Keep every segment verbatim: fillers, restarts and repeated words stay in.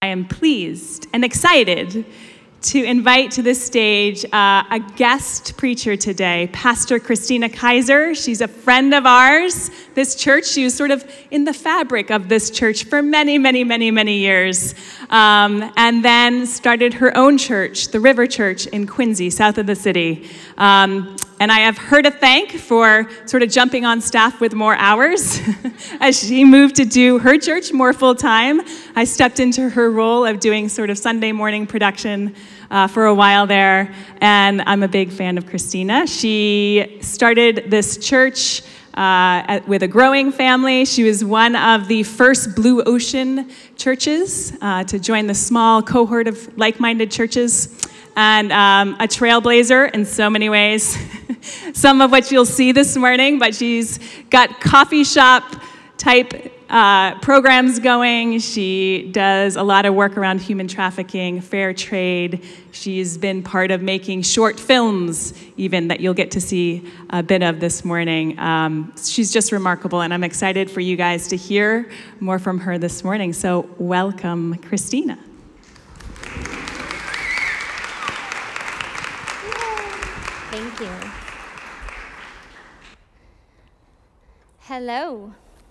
I am pleased and excited to invite to this stage uh, a guest preacher today, Pastor Christina Kaiser. She's a friend of ours, this church. She was sort of in the fabric of this church for many, many, many, many years, um, and then started her own church, the River Church in Quincy, south of the city. Um, and I have her to thank for sort of jumping on staff with more hours. As she moved to do her church more full-time, I stepped into her role of doing sort of Sunday morning production Uh, for a while there, and I'm a big fan of Christina. She started this church uh, at, with a growing family. She was one of the first Blue Ocean churches uh, to join the small cohort of like-minded churches, and um, a trailblazer in so many ways. Some of what you'll see this morning, but she's got coffee shop type Uh, programs going. She does a lot of work around human trafficking, fair trade. She's been part of making short films, even, that you'll get to see a bit of this morning. Um, she's just remarkable, and I'm excited for you guys to hear more from her this morning. So welcome, Christina. Thank you. Hello.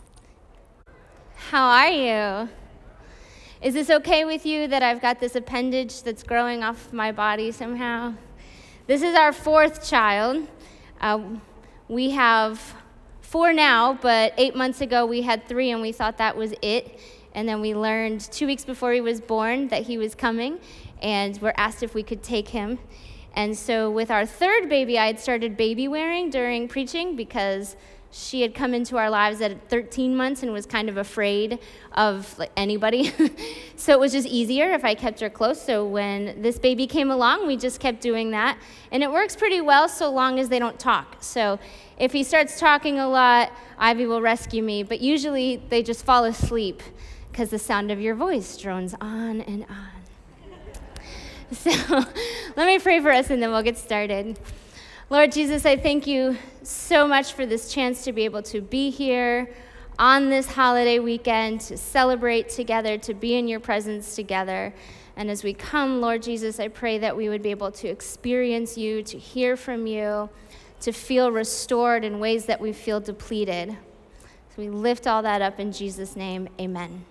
How are you? Is this okay with you that I've got this appendage that's growing off my body somehow? This is our fourth child. Uh, we have four now, but eight months ago we had three, and we thought that was it. And then we learned two weeks before he was born that he was coming, and were asked if we could take him. And so with our third baby, I had started baby wearing during preaching because she had come into our lives at thirteen months and was kind of afraid of like, anybody. So it was just easier if I kept her close. So when this baby came along, we just kept doing that. And it works pretty well so long as they don't talk. So if he starts talking a lot, Ivy will rescue me. But usually they just fall asleep because the sound of your voice drones on and on. So let me pray for us and then we'll get started. Lord Jesus, I thank you so much for this chance to be able to be here on this holiday weekend, to celebrate together, to be in your presence together. And as we come, Lord Jesus, I pray that we would be able to experience you, to hear from you, to feel restored in ways that we feel depleted. So we lift all that up in Jesus' name, amen.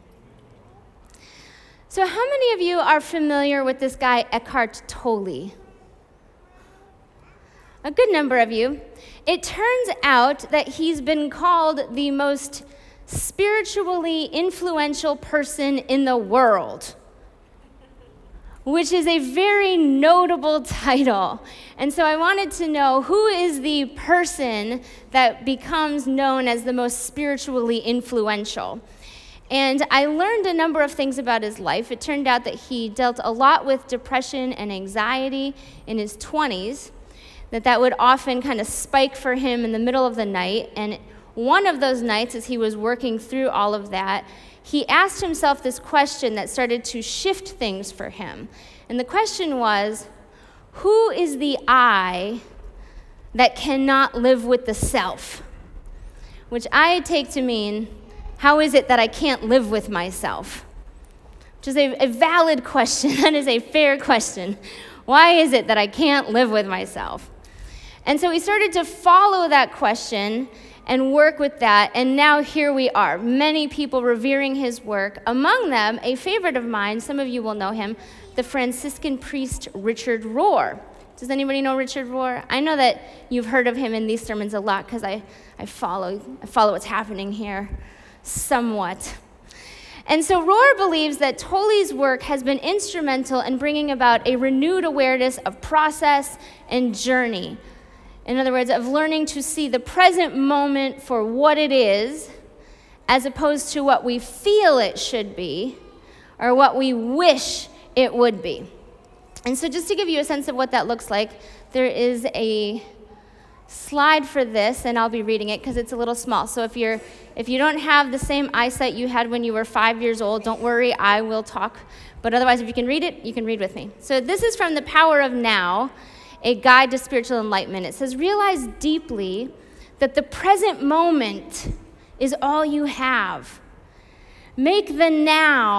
So how many of you are familiar with this guy, Eckhart Tolle? A good number of you. It turns out that he's been called the most spiritually influential person in the world, which is a very notable title. And so I wanted to know, who is the person that becomes known as the most spiritually influential? And I learned a number of things about his life. It turned out that he dealt a lot with depression and anxiety in his twenties, that that would often kind of spike for him in the middle of the night. And one of those nights, as he was working through all of that, he asked himself this question that started to shift things for him. And the question was, who is the I that cannot live with the self? Which I take to mean, how is it that I can't live with myself? Which is a, a valid question. That is a fair question. Why is it that I can't live with myself? And so we started to follow that question and work with that, and now here we are. Many people revering his work. Among them, a favorite of mine, some of you will know him, the Franciscan priest Richard Rohr. Does anybody know Richard Rohr? I know that you've heard of him in these sermons a lot because I, I follow I follow what's happening here somewhat. And so Rohr believes that Tolle's work has been instrumental in bringing about a renewed awareness of process and journey. In other words, of learning to see the present moment for what it is, as opposed to what we feel it should be, or what we wish it would be. And so just to give you a sense of what that looks like, there is a slide for this, and I'll be reading it because it's a little small. So if you're if you don't have the same eyesight you had when you were five years old, don't worry, I will talk. But otherwise, if you can read it, you can read with me. So this is from The Power of Now, a guide to spiritual enlightenment. It says, realize deeply that the present moment is all you have. Make the now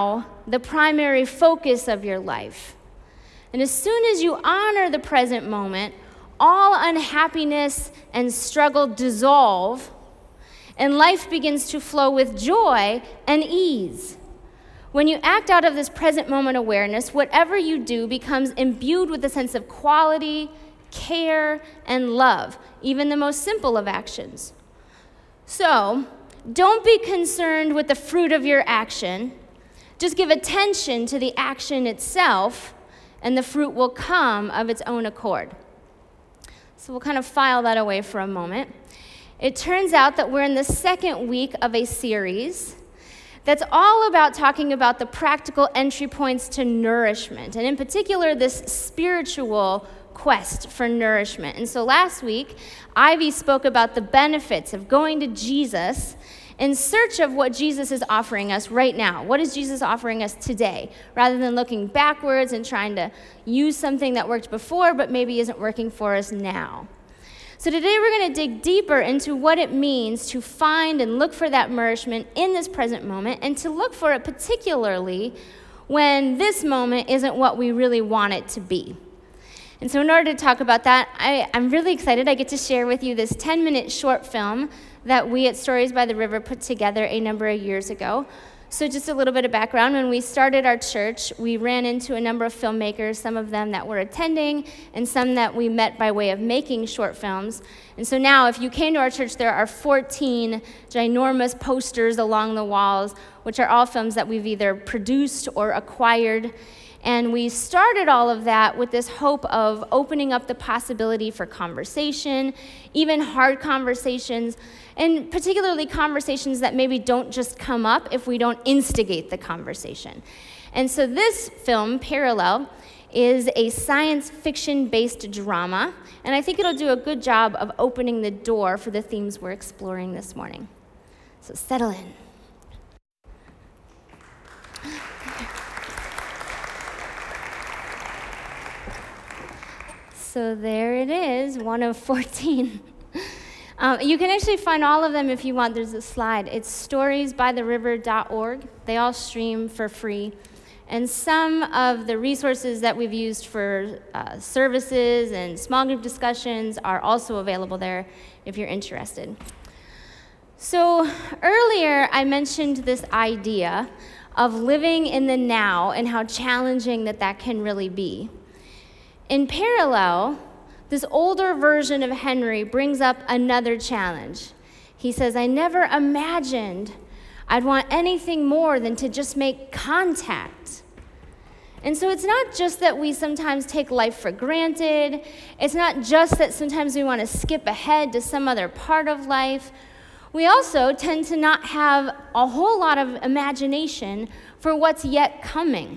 the primary focus of your life. And as soon as you honor the present moment, all unhappiness and struggle dissolve, and life begins to flow with joy and ease. When you act out of this present moment awareness, whatever you do becomes imbued with a sense of quality, care, and love, even the most simple of actions. So, don't be concerned with the fruit of your action. Just give attention to the action itself, and the fruit will come of its own accord. So we'll kind of file that away for a moment. It turns out that we're in the second week of a series that's all about talking about the practical entry points to nourishment, and in particular, this spiritual quest for nourishment. And so last week, Ivy spoke about the benefits of going to Jesus in search of what Jesus is offering us right now. What is Jesus offering us today? Rather than looking backwards and trying to use something that worked before but maybe isn't working for us now. So today we're going to dig deeper into what it means to find and look for that nourishment in this present moment, and to look for it particularly when this moment isn't what we really want it to be. And so in order to talk about that, I, I'm really excited I get to share with you this ten-minute short film that we at Stories by the River put together a number of years ago. So just a little bit of background. When we started our church, we ran into a number of filmmakers, some of them that were attending, and some that we met by way of making short films. And so now, if you came to our church, there are fourteen ginormous posters along the walls, which are all films that we've either produced or acquired. And we started all of that with this hope of opening up the possibility for conversation, even hard conversations, and particularly conversations that maybe don't just come up if we don't instigate the conversation. And so this film, Parallel, is a science fiction-based drama, and I think it'll do a good job of opening the door for the themes we're exploring this morning. So settle in. So there it is, one of fourteen. Um, you can actually find all of them if you want. There's a slide. It's stories by the river dot org. They all stream for free. And some of the resources that we've used for uh, services and small group discussions are also available there if you're interested. So earlier I mentioned this idea of living in the now and how challenging that that can really be. In Parallel, this older version of Henry brings up another challenge. He says, I never imagined I'd want anything more than to just make contact. And so it's not just that we sometimes take life for granted. It's not just that sometimes we want to skip ahead to some other part of life. We also tend to not have a whole lot of imagination for what's yet coming.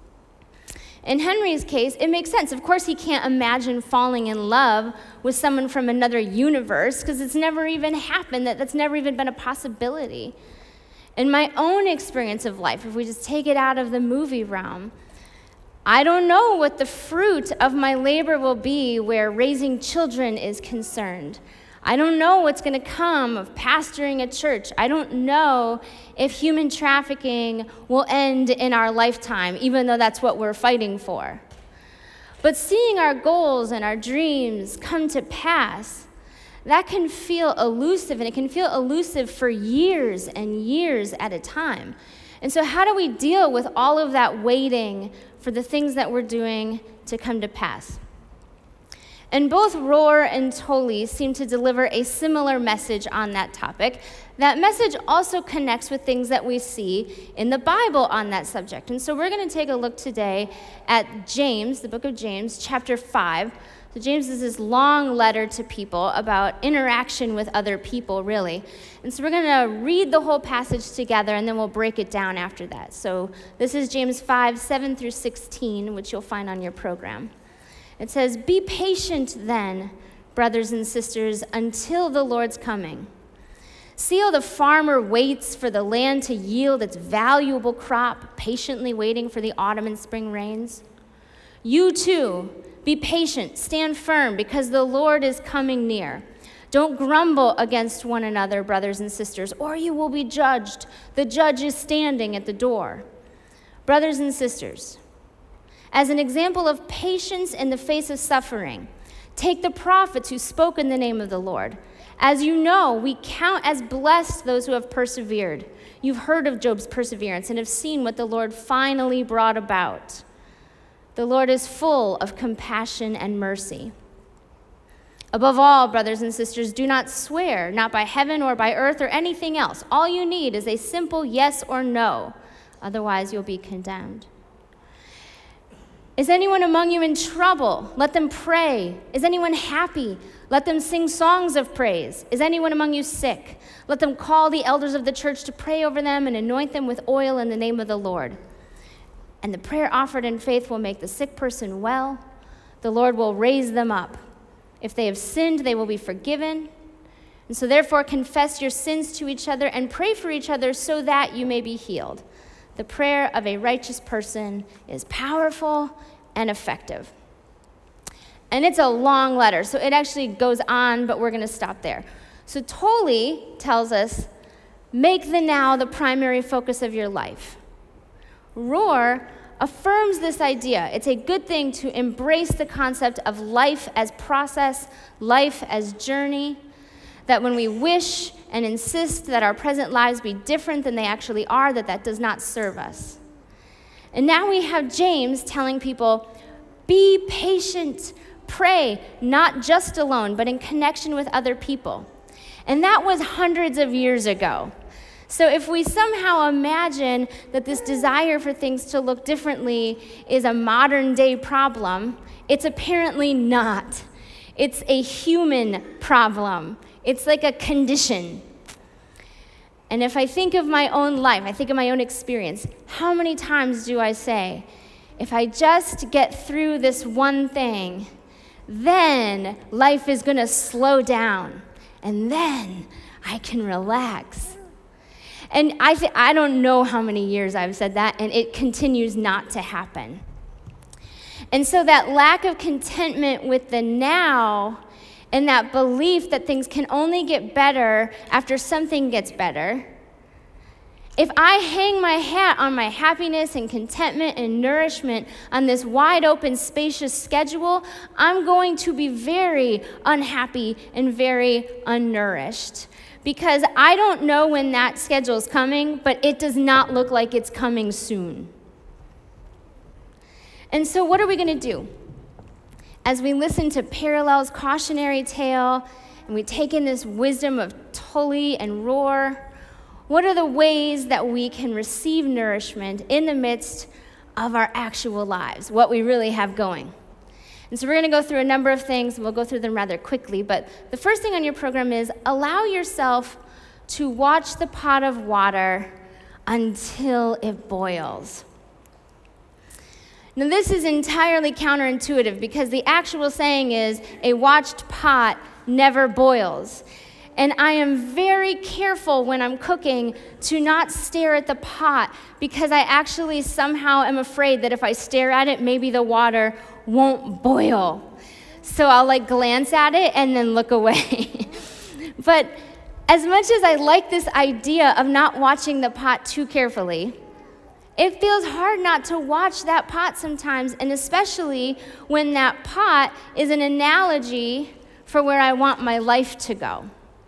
In Henry's case, it makes sense. Of course, he can't imagine falling in love with someone from another universe because it's never even happened. That, that's never even been a possibility. In my own experience of life, if we just take it out of the movie realm, I don't know what the fruit of my labor will be where raising children is concerned. I don't know what's going to come of pastoring a church. I don't know if human trafficking will end in our lifetime, even though that's what we're fighting for. But seeing our goals and our dreams come to pass, that can feel elusive, and it can feel elusive for years and years at a time. And so how do we deal with all of that waiting for the things that we're doing to come to pass? And both Rohr and Tolle seem to deliver a similar message on that topic. That message also connects with things that we see in the Bible on that subject. And so we're going to take a look today at James, the book of James, chapter five. So James is this long letter to people about interaction with other people, really. And so we're going to read the whole passage together, and then we'll break it down after that. So this is James five, seven through sixteen, which you'll find on your program. It says, "Be patient then, brothers and sisters, until the Lord's coming. See how the farmer waits for the land to yield its valuable crop, patiently waiting for the autumn and spring rains. You too, be patient, stand firm, because the Lord is coming near. Don't grumble against one another, brothers and sisters, or you will be judged. The judge is standing at the door. Brothers and sisters, as an example of patience in the face of suffering, take the prophets who spoke in the name of the Lord. As you know, we count as blessed those who have persevered. You've heard of Job's perseverance and have seen what the Lord finally brought about. The Lord is full of compassion and mercy. Above all, brothers and sisters, do not swear, not by heaven or by earth or anything else. All you need is a simple yes or no. Otherwise, you'll be condemned. Is anyone among you in trouble? Let them pray. Is anyone happy? Let them sing songs of praise. Is anyone among you sick? Let them call the elders of the church to pray over them and anoint them with oil in the name of the Lord. And the prayer offered in faith will make the sick person well. The Lord will raise them up. If they have sinned, they will be forgiven. And so therefore confess your sins to each other and pray for each other so that you may be healed. The prayer of a righteous person is powerful and effective. And it's a long letter, so it actually goes on, but we're going to stop there. So Tolle tells us, make the now the primary focus of your life. Rohr affirms this idea. It's a good thing to embrace the concept of life as process, life as journey, that when we wish and insist that our present lives be different than they actually are, that that does not serve us. And now we have James telling people, be patient, pray, not just alone, but in connection with other people. And that was hundreds of years ago. So if we somehow imagine that this desire for things to look differently is a modern day problem, it's apparently not. It's a human problem. It's like a condition. And if I think of my own life, I think of my own experience, how many times do I say, if I just get through this one thing, then life is going to slow down, and then I can relax. And I th- I don't know how many years I've said that, and it continues not to happen. And so that lack of contentment with the now and that belief that things can only get better after something gets better, if I hang my hat on my happiness and contentment and nourishment on this wide open, spacious schedule, I'm going to be very unhappy and very unnourished. Because I don't know when that schedule is coming, but it does not look like it's coming soon. And so what are we going to do? As we listen to Parallel's cautionary tale, and we take in this wisdom of Tolle and Rohr, what are the ways that we can receive nourishment in the midst of our actual lives, what we really have going? And so we're going to go through a number of things, and we'll go through them rather quickly. But the first thing on your program is allow yourself to watch the pot of water until it boils. Now, this is entirely counterintuitive because the actual saying is a watched pot never boils. And I am very careful when I'm cooking to not stare at the pot because I actually somehow am afraid that if I stare at it, maybe the water won't boil. So I'll like glance at it and then look away. But as much as I like this idea of not watching the pot too carefully, it feels hard not to watch that pot sometimes, and especially when that pot is an analogy for where I want my life to go.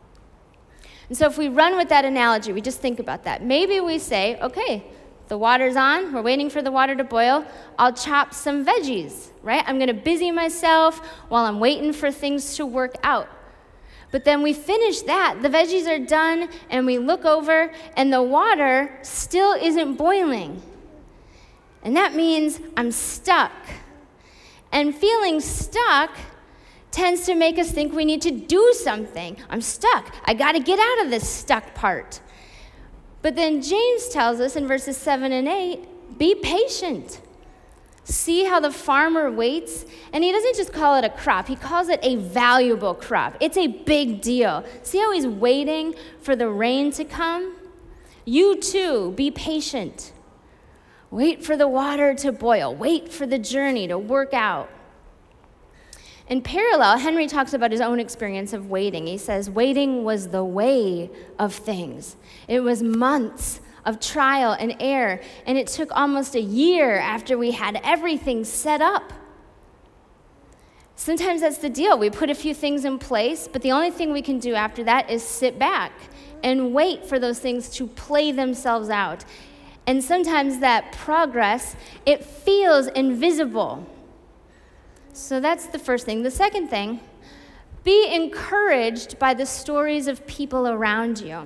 And so if we run with that analogy, we just think about that. Maybe we say, okay, the water's on, we're waiting for the water to boil, I'll chop some veggies, right? I'm gonna busy myself while I'm waiting for things to work out. But then we finish that, the veggies are done, and we look over, and the water still isn't boiling. And that means I'm stuck. And feeling stuck tends to make us think we need to do something. I'm stuck. I got to get out of this stuck part. But then James tells us in verses seven and eight, be patient. See how the farmer waits? And he doesn't just call it a crop. He calls it a valuable crop. It's a big deal. See how he's waiting for the rain to come? You too, be patient. Wait for the water to boil. Wait for the journey to work out. In Parallel, Henry talks about his own experience of waiting. He says, waiting was the way of things. It was months of trial and error, and it took almost a year after we had everything set up. Sometimes that's the deal. We put a few things in place, but the only thing we can do after that is sit back and wait for those things to play themselves out. And sometimes that progress, it feels invisible. So that's the first thing. The second thing, be encouraged by the stories of people around you.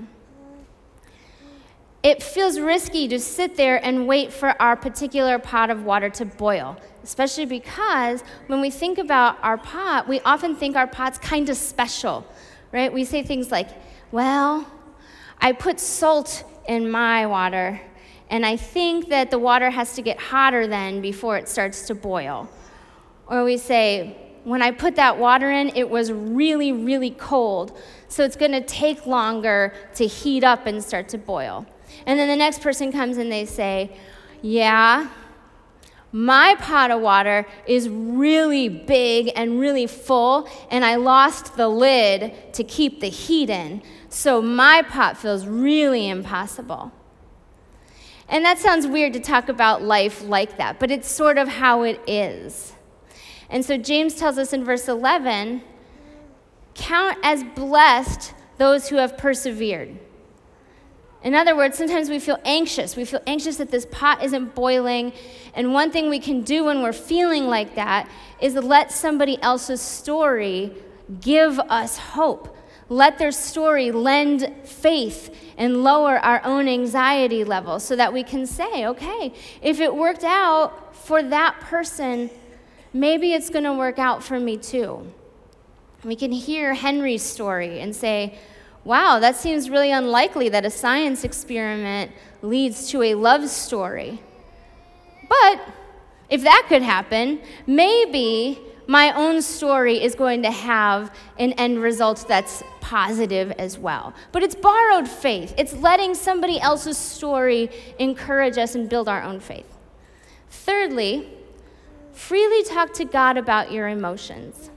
It feels risky to sit there and wait for our particular pot of water to boil, especially because when we think about our pot, we often think our pot's kind of special, right? We say things like, well, I put salt in my water, and I think that the water has to get hotter then before it starts to boil. Or we say, when I put that water in, it was really, really cold, so it's going to take longer to heat up and start to boil. And then the next person comes and they say, yeah, my pot of water is really big and really full, and I lost the lid to keep the heat in, so my pot feels really impossible. And that sounds weird to talk about life like that, but it's sort of how it is. And so James tells us in verse eleven, count as blessed those who have persevered. In other words, sometimes we feel anxious. We feel anxious that this pot isn't boiling. And one thing we can do when we're feeling like that is let somebody else's story give us hope. Let their story lend faith and lower our own anxiety level so that we can say, okay, if it worked out for that person, maybe it's going to work out for me too. We can hear Henry's story and say, wow, that seems really unlikely that a science experiment leads to a love story. But if that could happen, maybe my own story is going to have an end result that's positive as well. But it's borrowed faith. It's letting somebody else's story encourage us and build our own faith. Thirdly, freely talk to God about your emotions.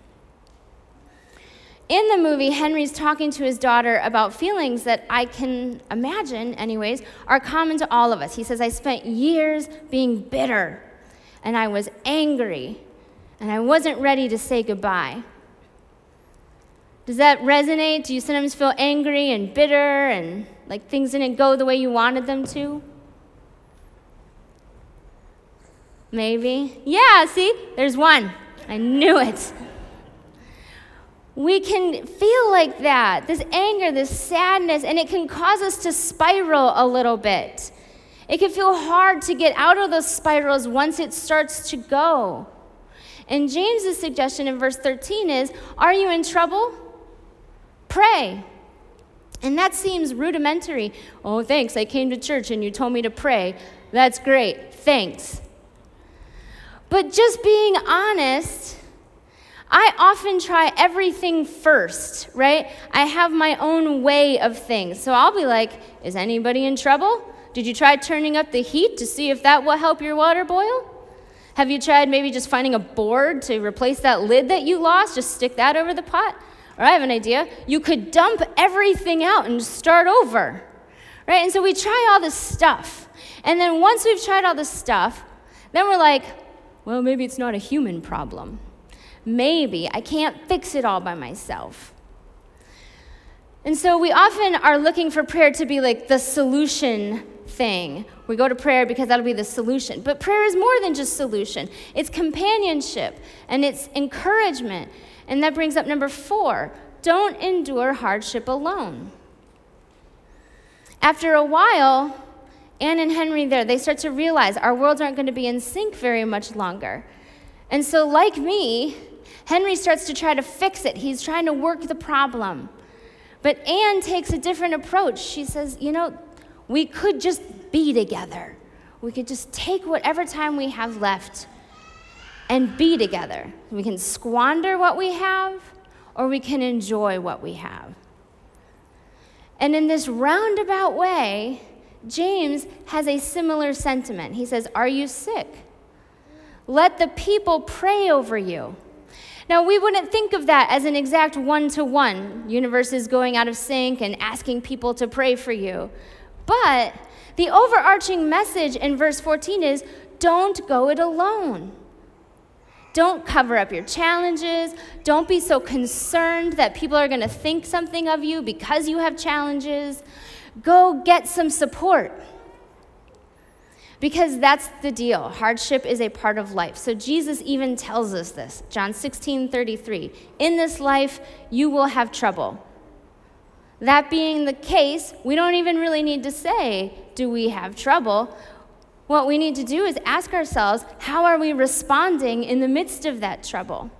In the movie, Henry's talking to his daughter about feelings that I can imagine, anyways, are common to all of us. He says, I spent years being bitter, and I was angry, and I wasn't ready to say goodbye. Does that resonate? Do you sometimes feel angry and bitter and like things didn't go the way you wanted them to? Maybe. Yeah, see? There's one. I knew it. We can feel like that, this anger, this sadness, and it can cause us to spiral a little bit. It can feel hard to get out of those spirals once it starts to go. And James's suggestion in verse thirteen is, are you in trouble? Pray. And that seems rudimentary. Oh, thanks, I came to church and you told me to pray. That's great, thanks. But just being honest, I often try everything first, right? I have my own way of things. So I'll be like, is anybody in trouble? Did you try turning up the heat to see if that will help your water boil? Have you tried maybe just finding a board to replace that lid that you lost? Just stick that over the pot? Or I have an idea. You could dump everything out and start over, right? And so we try all this stuff. And then once we've tried all this stuff, then we're like, well, maybe it's not a human problem. Maybe I can't fix it all by myself. And so we often are looking for prayer to be like the solution thing. We go to prayer because that'll be the solution. But prayer is more than just solution. It's companionship and it's encouragement. And that brings up number four, don't endure hardship alone. After a while, Anne and Henry there, they start to realize our worlds aren't going to be in sync very much longer. And so like me, Henry starts to try to fix it. He's trying to work the problem. But Anne takes a different approach. She says, you know, we could just be together. We could just take whatever time we have left and be together. We can squander what we have, or we can enjoy what we have. And in this roundabout way, James has a similar sentiment. He says, are you sick? Let the people pray over you. Now, we wouldn't think of that as an exact one-to-one, universes going out of sync and asking people to pray for you. But the overarching message in verse fourteen is, don't go it alone. Don't cover up your challenges. Don't be so concerned that people are going to think something of you because you have challenges. Go get some support. Because that's the deal. Hardship is a part of life. So Jesus even tells us this. John sixteen thirty-three. In this life, you will have trouble. That being the case, we don't even really need to say, do we have trouble? What we need to do is ask ourselves, how are we responding in the midst of that trouble?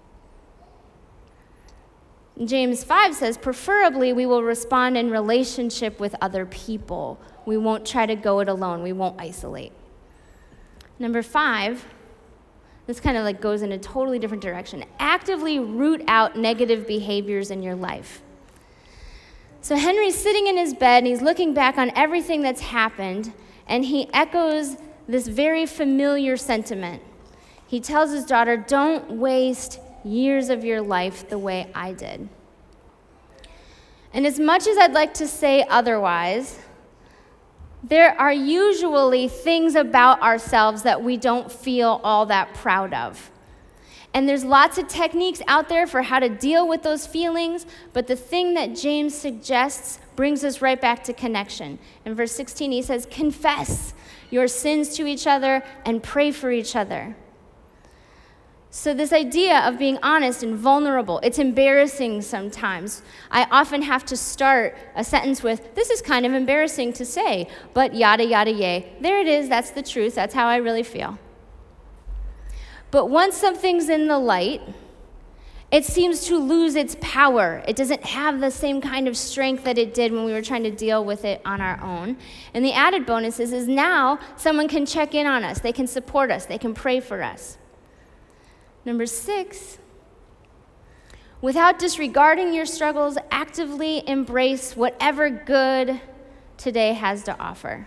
James five says, preferably we will respond in relationship with other people. We won't try to go it alone. We won't isolate. Number five, this kind of like goes in a totally different direction. Actively root out negative behaviors in your life. So Henry's sitting in his bed and he's looking back on everything that's happened, and he echoes this very familiar sentiment. He tells his daughter, don't waste years of your life the way I did. And as much as I'd like to say otherwise, there are usually things about ourselves that we don't feel all that proud of. And there's lots of techniques out there for how to deal with those feelings, but the thing that James suggests brings us right back to connection. In verse sixteen, he says, confess your sins to each other and pray for each other. So this idea of being honest and vulnerable, it's embarrassing sometimes. I often have to start a sentence with, this is kind of embarrassing to say, but yada, yada, yay. There it is, that's the truth, that's how I really feel. But once something's in the light, it seems to lose its power. It doesn't have the same kind of strength that it did when we were trying to deal with it on our own. And the added bonus is, is now someone can check in on us. They can support us. They can pray for us. Number six, without disregarding your struggles, actively embrace whatever good today has to offer.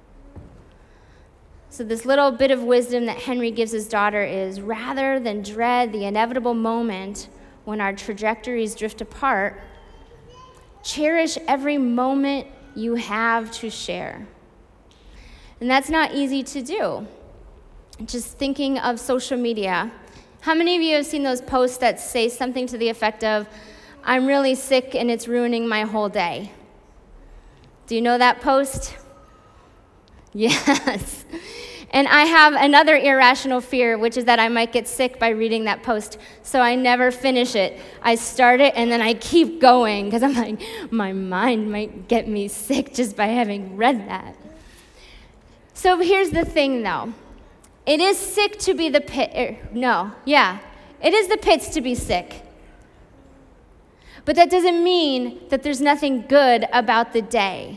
So this little bit of wisdom that Henry gives his daughter is, rather than dread the inevitable moment when our trajectories drift apart, cherish every moment you have to share. And that's not easy to do. Just thinking of social media, how many of you have seen those posts that say something to the effect of, I'm really sick and it's ruining my whole day? Do you know that post? Yes. And I have another irrational fear, which is that I might get sick by reading that post. So I never finish it. I start it and then I keep going because I'm like, my mind might get me sick just by having read that. So here's the thing though. It is sick to be the pit. Er, no, yeah. It is the pits to be sick. But that doesn't mean that there's nothing good about the day.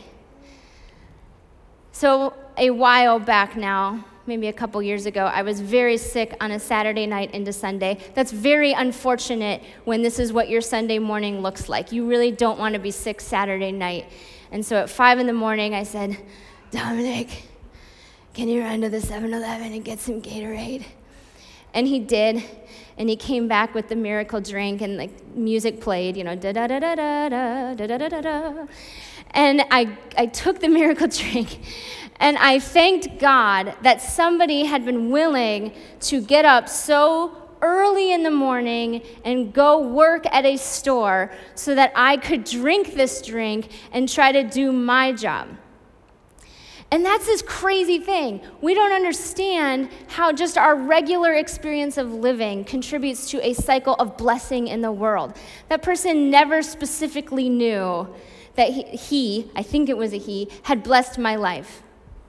So a while back now, maybe a couple years ago, I was very sick on a Saturday night into Sunday. That's very unfortunate when this is what your Sunday morning looks like. You really don't want to be sick Saturday night. And so at five in the morning, I said, Dominic, can you run to the seven eleven and get some Gatorade? And he did. And he came back with the miracle drink, and like music played, you know, da da da da da da da da da da. And I I took the miracle drink, and I thanked God that somebody had been willing to get up so early in the morning and go work at a store so that I could drink this drink and try to do my job. And that's this crazy thing. We don't understand how just our regular experience of living contributes to a cycle of blessing in the world. That person never specifically knew that he, he, I think it was a he, had blessed my life.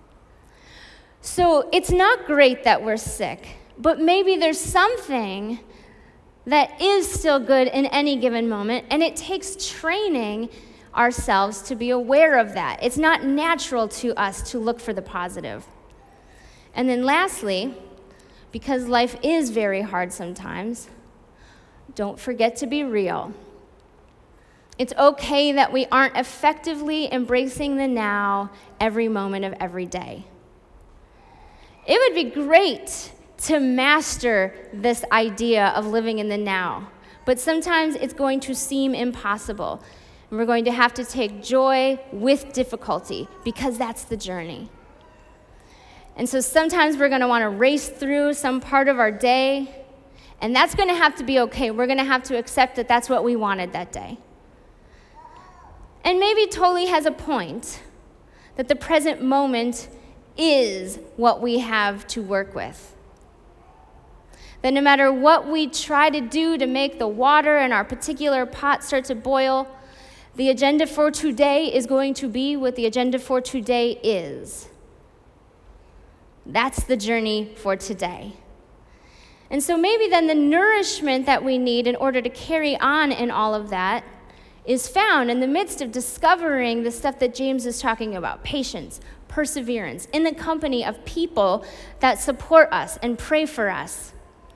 So it's not great that we're sick, but maybe there's something that is still good in any given moment, and it takes training ourselves to be aware of that. It's not natural to us to look for the positive. And then lastly, because life is very hard sometimes, don't forget to be real. It's okay that we aren't effectively embracing the now every moment of every day. It would be great to master this idea of living in the now, but sometimes it's going to seem impossible. And we're going to have to take joy with difficulty because that's the journey. And so sometimes we're going to want to race through some part of our day, and that's going to have to be okay. We're going to have to accept that that's what we wanted that day. And maybe Toli has a point, that the present moment is what we have to work with. That no matter what we try to do to make the water in our particular pot start to boil, the agenda for today is going to be what the agenda for today is. That's the journey for today. And so maybe then the nourishment that we need in order to carry on in all of that is found in the midst of discovering the stuff that James is talking about: patience, perseverance, in the company of people that support us and pray for us.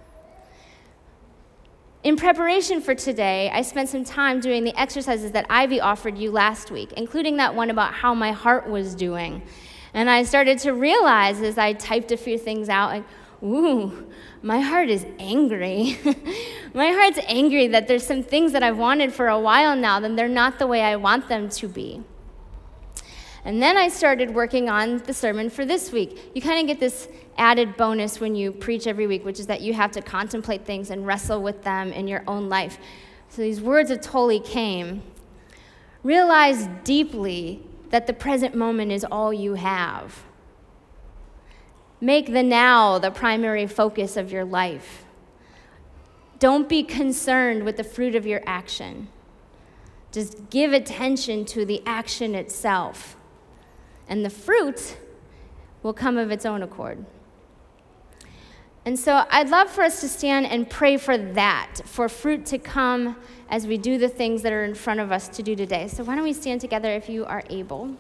In preparation for today, I spent some time doing the exercises that Ivy offered you last week, including that one about how my heart was doing. And I started to realize as I typed a few things out, like, ooh, my heart is angry. My heart's angry that there's some things that I've wanted for a while now, that they're not the way I want them to be. And then I started working on the sermon for this week. You kind of get this added bonus when you preach every week, which is that you have to contemplate things and wrestle with them in your own life. So these words of Toli came. Realize deeply that the present moment is all you have. Make the now the primary focus of your life. Don't be concerned with the fruit of your action. Just give attention to the action itself, and the fruit will come of its own accord. And so I'd love for us to stand and pray for that, for fruit to come as we do the things that are in front of us to do today. So why don't we stand together if you are able.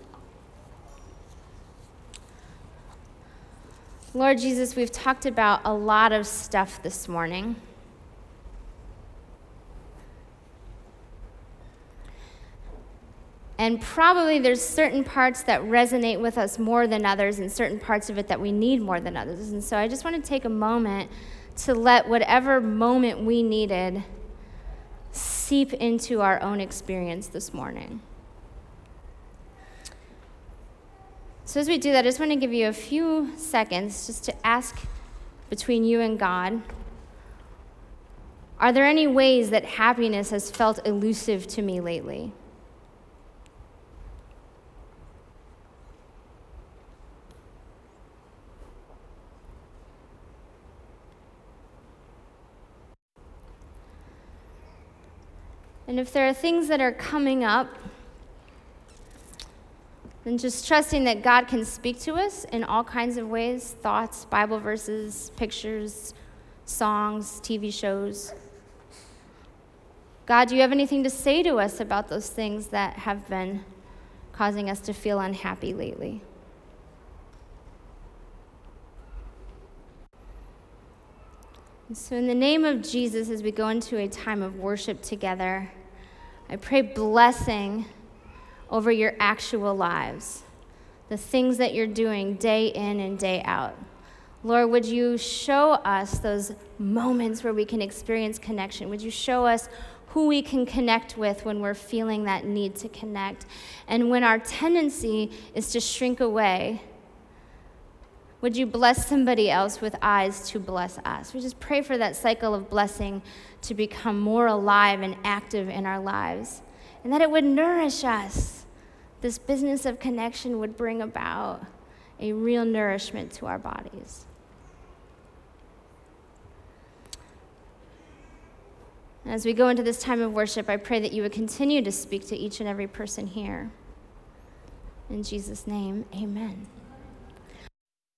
Lord Jesus, we've talked about a lot of stuff this morning. And probably there's certain parts that resonate with us more than others, and certain parts of it that we need more than others. And so I just want to take a moment to let whatever moment we needed seep into our own experience this morning. So as we do that, I just want to give you a few seconds just to ask between you and God, are there any ways that happiness has felt elusive to me lately? And if there are things that are coming up, then just trusting that God can speak to us in all kinds of ways: thoughts, Bible verses, pictures, songs, T V shows. God, do you have anything to say to us about those things that have been causing us to feel unhappy lately? And so in the name of Jesus, as we go into a time of worship together, I pray blessing over your actual lives, the things that you're doing day in and day out. Lord, would you show us those moments where we can experience connection? Would you show us who we can connect with when we're feeling that need to connect? And when our tendency is to shrink away, would you bless somebody else with eyes to bless us? We just pray for that cycle of blessing to become more alive and active in our lives, and that it would nourish us. This business of connection would bring about a real nourishment to our bodies. As we go into this time of worship, I pray that you would continue to speak to each and every person here. In Jesus' name, amen.